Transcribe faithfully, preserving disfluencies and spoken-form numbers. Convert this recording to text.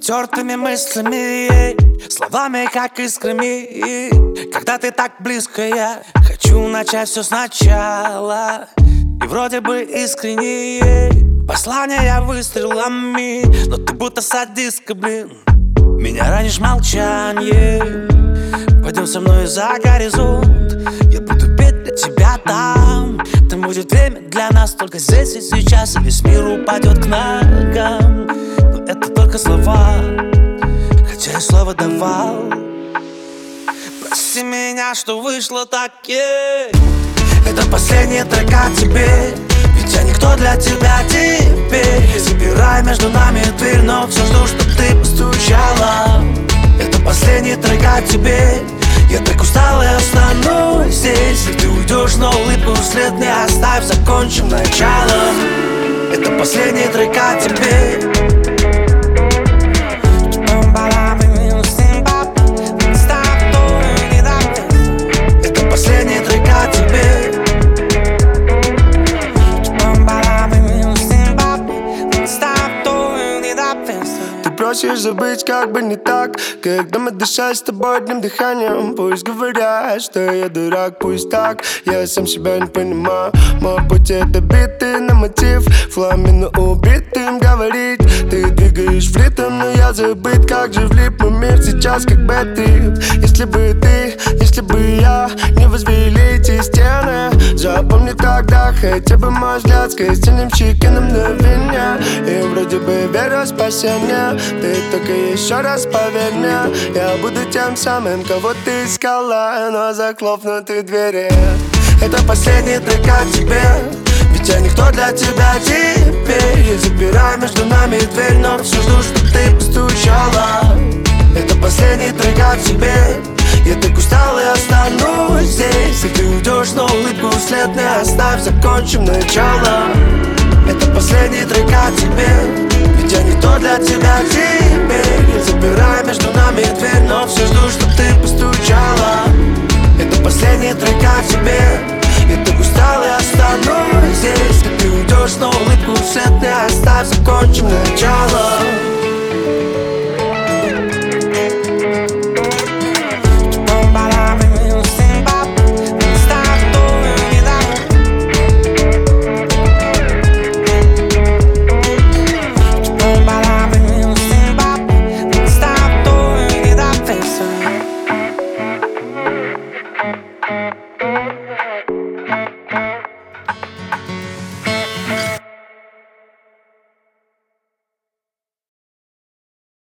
стертыми мыслями, словами как искрами. Когда ты так близко, я хочу начать все сначала. И вроде бы искренне послания выстрелами, но ты будто садистка, блин. Меня ранишь молчанье. Пойдем со мной за горизонт, я буду петь для тебя там. Там будет время для нас только здесь и сейчас, и весь мир упадет к ногам. Но это только слова, хотя я слово давал. Прости меня, что вышло так, yeah. Это последний трек о тебе, ведь я никто для тебя теперь. Забирай между нами дверь, но все жду, чтоб ты постучала. Это последний трек о тебе, я так устал и останусь здесь. И ты уйдешь, но улыбку вслед не оставь, закончим началом. Это последний трек о тебе. Это последний трек о тебе. Просишь забыть, как бы не так, когда мы дышать с тобой одним дыханием. Пусть говорят, что я дурак, пусть так, я сам себя не понимаю. Мой путь это биты на мотив, фламенно убитым говорить. Ты двигаешь в ритм, но я забыт, как же влип мой мир сейчас, как бэт-трип. Если бы ты, если бы я не возвели эти стены, запомни тогда хотя бы мой взгляд с костяным на мгновение. И вроде бы верю в спасение, ты только еще раз поверь мне, я буду тем самым, кого ты искала, но захлопнуты двери. Это последний трек о тебе, ведь я никто для тебя теперь. Я запираю между нами дверь, но все жду, чтоб ты постучала. Это последний трек о тебе, я так устал и останусь здесь. И ты уйдешь, но улыбку вслед не оставь, закончим начало. Это последний трек о тебе, ведь я никто для тебя теперь. Я забираю между нами дверь, но все жду, чтоб ты постучала. Это последний трек о тебе, я так устал и останусь здесь. И ты уйдешь, но улыбку вслед не оставь, закончим начало. Thank you.